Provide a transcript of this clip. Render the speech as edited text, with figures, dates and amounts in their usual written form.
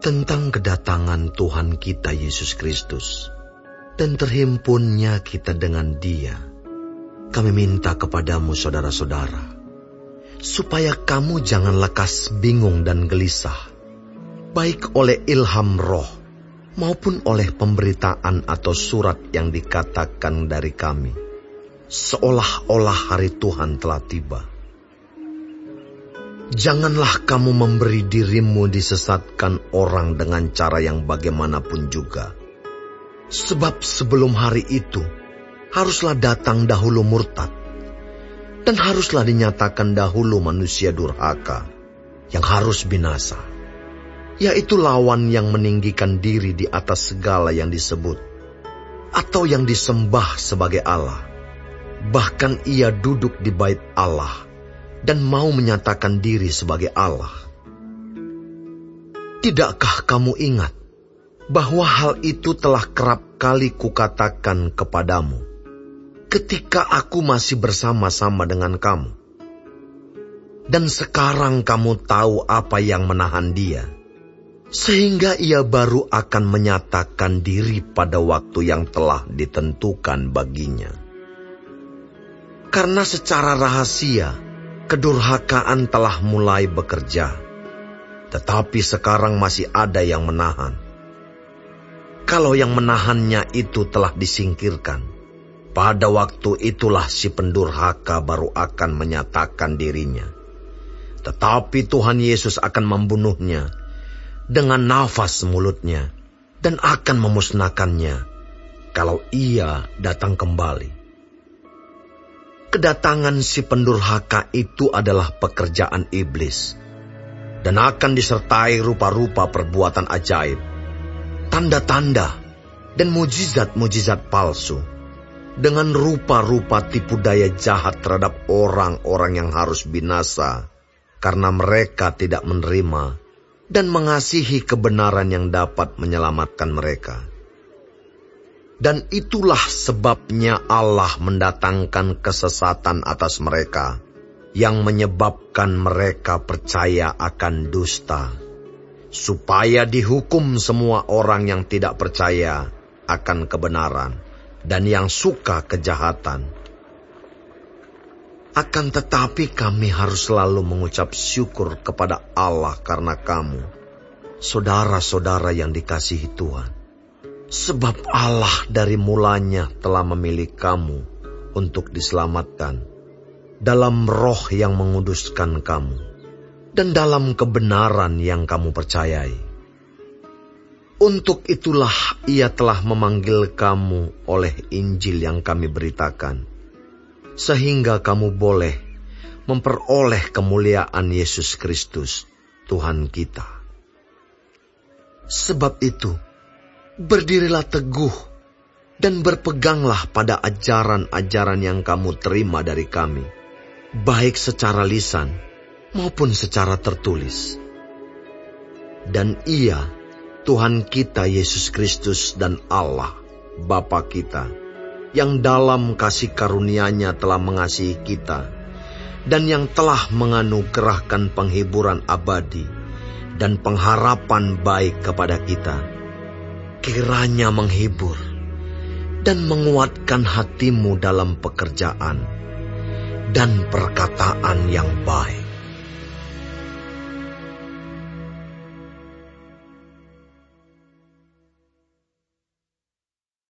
tentang kedatangan Tuhan kita Yesus Kristus dan terhimpunnya kita dengan Dia, kami minta kepadamu saudara-saudara, supaya kamu jangan lekas bingung dan gelisah, baik oleh ilham roh maupun oleh pemberitaan atau surat yang dikatakan dari kami, seolah-olah hari Tuhan telah tiba. Janganlah kamu memberi dirimu disesatkan orang dengan cara yang bagaimanapun juga. Sebab sebelum hari itu, haruslah datang dahulu murtad, dan haruslah dinyatakan dahulu manusia durhaka, yang harus binasa, yaitu lawan yang meninggikan diri di atas segala yang disebut, atau yang disembah sebagai Allah. Bahkan ia duduk di bait Allah, dan mau menyatakan diri sebagai Allah. Tidakkah kamu ingat bahwa hal itu telah kerap kali kukatakan kepadamu ketika aku masih bersama-sama dengan kamu? Dan sekarang kamu tahu apa yang menahan dia, sehingga ia baru akan menyatakan diri pada waktu yang telah ditentukan baginya. Karena secara rahasia kedurhakaan telah mulai bekerja, tetapi sekarang masih ada yang menahan. Kalau yang menahannya itu telah disingkirkan, pada waktu itulah si pendurhaka baru akan menyatakan dirinya. Tetapi Tuhan Yesus akan membunuhnya dengan nafas mulutnya dan akan memusnahkannya kalau ia datang kembali. Kedatangan si pendurhaka itu adalah pekerjaan iblis, dan akan disertai rupa-rupa perbuatan ajaib, tanda-tanda, dan mujizat-mujizat palsu, dengan rupa-rupa tipu daya jahat terhadap orang-orang yang harus binasa, karena mereka tidak menerima dan mengasihi kebenaran yang dapat menyelamatkan mereka. Dan itulah sebabnya Allah mendatangkan kesesatan atas mereka, yang menyebabkan mereka percaya akan dusta, supaya dihukum semua orang yang tidak percaya akan kebenaran dan yang suka kejahatan. Akan tetapi kami harus selalu mengucap syukur kepada Allah karena kamu, saudara-saudara yang dikasihi Tuhan. Sebab Allah dari mulanya telah memilih kamu untuk diselamatkan dalam roh yang menguduskan kamu dan dalam kebenaran yang kamu percayai. Untuk itulah Ia telah memanggil kamu oleh Injil yang kami beritakan, sehingga kamu boleh memperoleh kemuliaan Yesus Kristus, Tuhan kita. Sebab itu, berdirilah teguh dan berpeganglah pada ajaran-ajaran yang kamu terima dari kami, baik secara lisan maupun secara tertulis. Dan Ia, Tuhan kita Yesus Kristus dan Allah, Bapa kita, yang dalam kasih karunia-Nya telah mengasihi kita, dan yang telah menganugerahkan penghiburan abadi dan pengharapan baik kepada kita, kiranya menghibur dan menguatkan hatimu dalam pekerjaan dan perkataan yang baik.